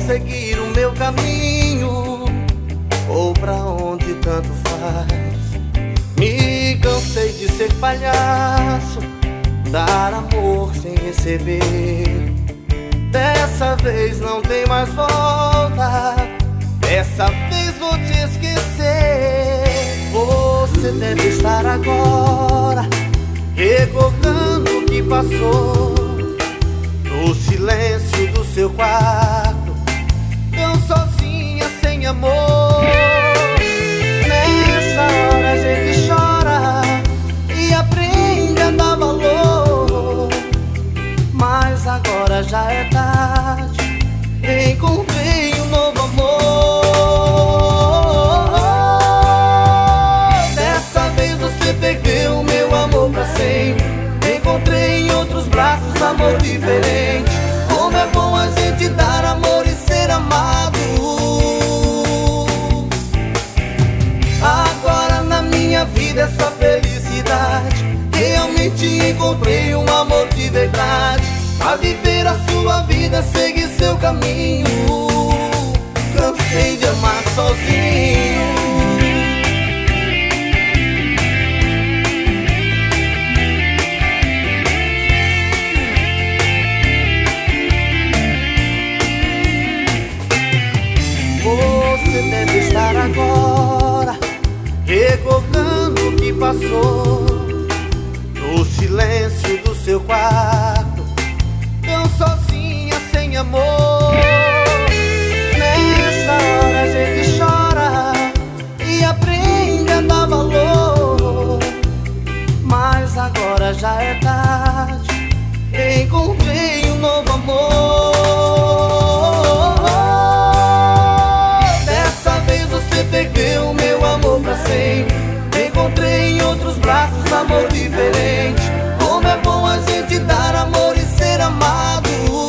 seguir o meu caminho ou pra onde tanto faz. Me cansei de ser palhaço, dar amor sem receber. Dessa vez não tem mais volta, dessa vez vou te esquecer. Você deve estar agora recordando o que passou no silêncio do seu quarto, tão sozinha, sem amor. Nessa hora a gente chora e aprende a dar valor, mas agora já é tarde, encontrei um novo amor. Dessa vez você perdeu meu amor pra sempre, encontrei em outros braços amor diferente. Como é bom a gente dar amor e ser amado. Agora na minha vida é só felicidade, realmente encontrei um amor de verdade. A viver a sua vida, seguir seu caminho, cansei de amar sozinho. Você deve estar agora recordando o que passou no silêncio do seu quarto, tão sozinha, sem amor. Nessa hora a gente chora e aprende a dar valor, mas agora já é tarde, encontrei um novo amor. Você perdeu meu amor pra sempre, encontrei em outros braços amor diferente. Como é bom a gente dar amor e ser amado.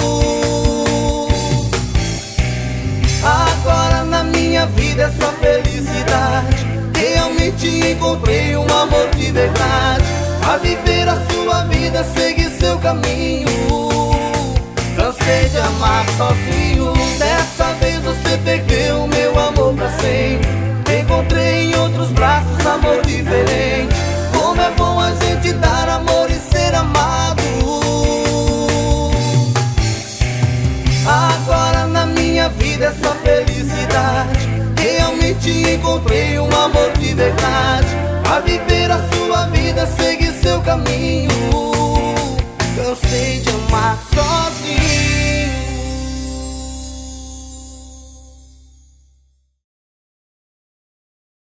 Agora na minha vida é só felicidade, realmente encontrei um amor de verdade. A viver a sua vida, seguir seu caminho, cansei de amar sozinho. Dessa vez você perdeu meu amor pra sempre, encontrei em outros braços amor diferente. Como é bom a gente dar amor e ser amado. Agora na minha vida é só felicidade, realmente encontrei um amor de verdade. A viver a sua vida, seguir seu caminho,